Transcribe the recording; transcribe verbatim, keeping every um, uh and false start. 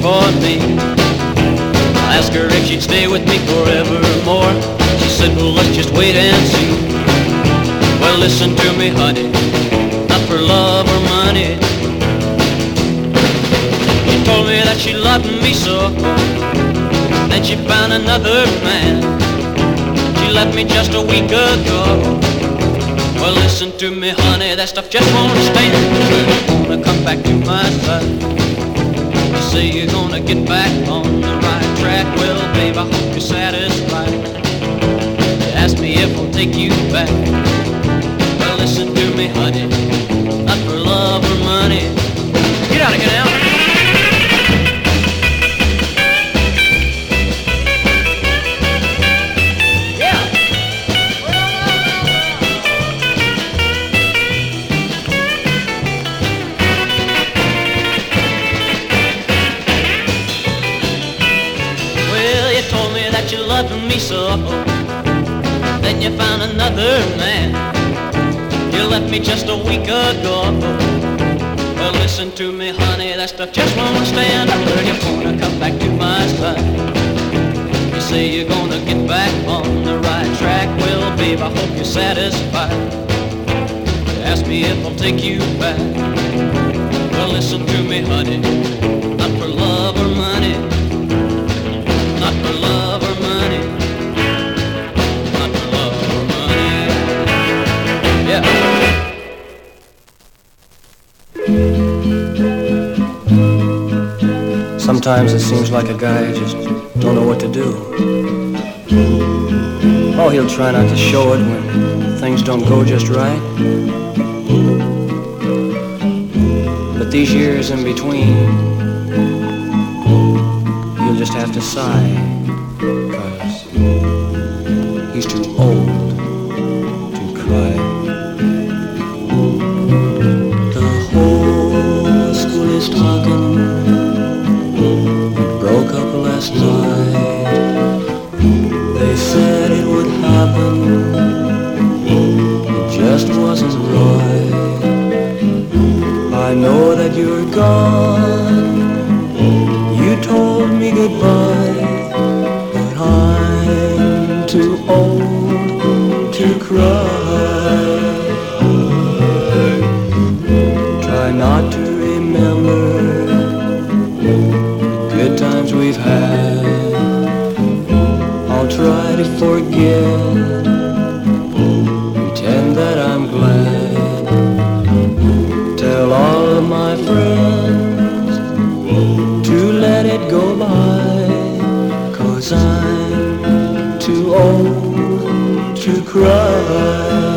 for me. I asked her if she'd stay with me forevermore. She said, well, let's just wait and see. Well, listen to me, honey, not for love or money. She told me that she loved me so, then she found another man. She left me just a week ago. Well, listen to me, honey, that stuff just won't stand. You're gonna come back to my side. You say you're gonna get back on the right track. Well, babe, I hope you're satisfied. You asked me if I'll take you back. Well, listen to me, honey, not for love or money. Get out of here now. You loved me so, then you found another man. You left me just a week ago. Well, listen to me, honey, that stuff just won't stand. I heard you're gonna come back to my side. You say you're gonna get back on the right track. Well, babe, I hope you're satisfied. You asked me if I'll take you back. Well, listen to me, honey, not for love or money. Not for love or money. Not for love or money. Yeah. Sometimes it seems like a guy just don't know what to do. Oh, he'll try not to show it when things don't go just right. But these years in between, you'll just have to sigh, 'cause he's too old to cry. The whole school is talking. It broke up last night. They said it would happen. It just wasn't right. I know that you're gone. You told me goodbye, but I'm too old to cry. Try not to remember the good times we've had. I'll try to forget, pretend that I'm glad. Tell all of my friends to let it go by, 'cause I'm too old to cry.